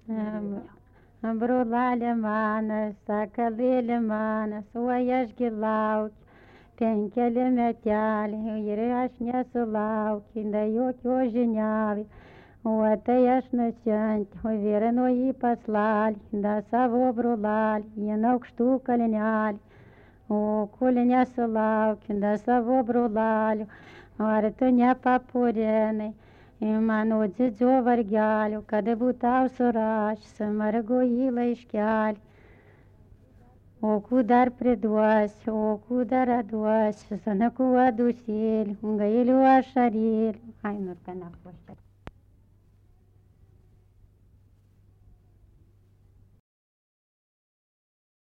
Brolelė mano, sakalėlė mano, oi aš gi laukiu, 5 meteliai ir aš nesulaukiu, da jokio žinielio. O tai aš nusiunčiau vieno į paslelį, da savo brolelį, į aukštų kalnelį. O kol nesulaukiu, da savo brolelio, ar tu nepapurinai mano didžio vargelio, kad būtau surašęs margųjį laiškelį. O ku dar priduosiu, o ku dar duosiu, sanakų adusėlių, gailių ašarėlių. Ai, nu, ką nepuošia.